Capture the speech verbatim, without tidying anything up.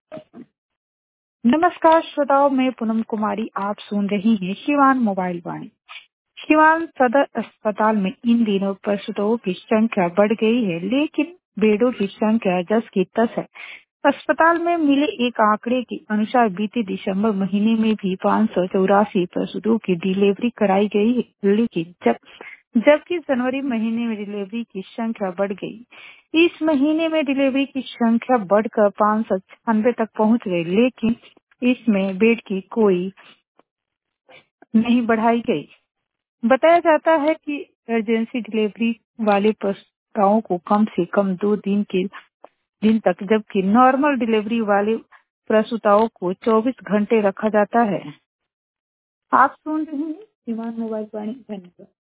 नमस्कार श्रोताओं, मैं पूनम कुमारी। आप सुन रही हैं शिवान मोबाइल वाणी। शिवान सदर अस्पताल में इन दिनों प्रसूतों की संख्या बढ़ गई है, लेकिन बेडों की संख्या दस की दस है। अस्पताल में मिले एक आंकड़े के अनुसार बीते दिसंबर महीने में भी पाँच सौ चौरासी प्रसूतों की डिलीवरी कराई गई है, लेकिन जब जबकि जनवरी महीने में डिलीवरी की संख्या बढ़ गई। इस महीने में डिलीवरी की संख्या बढ़कर पाँच सौ छियानवे तक पहुंच गई, लेकिन इसमें बेड की कोई नहीं बढ़ाई गई। बताया जाता है कि इमरजेंसी डिलीवरी वाले प्रस्तावों को कम से कम दो दिन के दिन तक, जबकि नॉर्मल डिलीवरी वाले प्रसूताओं को चौबीस घंटे रखा जाता है। आप सुन रहे हैं शिवान मोबाइल वाणी। धन्यवाद।